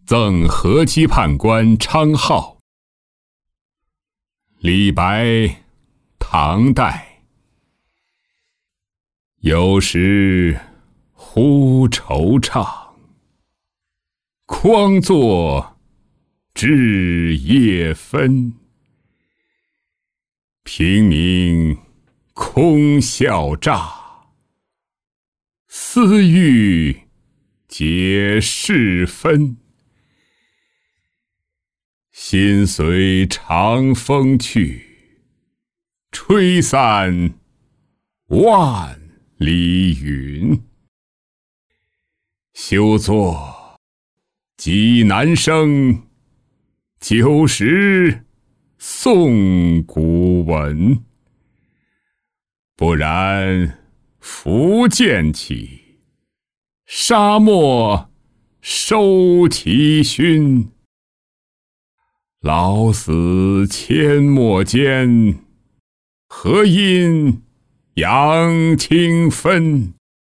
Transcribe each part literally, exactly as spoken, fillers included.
赠河西判官昌号。李白，唐代。有时忽惆怅，匡作至夜分。平明空笑诈，思欲解事分。心随长风去，吹散万里云。休作济南声，旧时宋古文。不然福建起，沙漠收其勋。老死阡陌间，何因扬清分？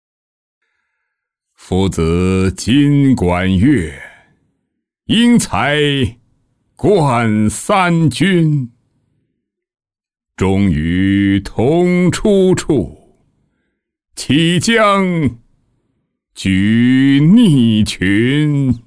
夫子今管乐，英才冠三军。终与同出处，岂将举逆群？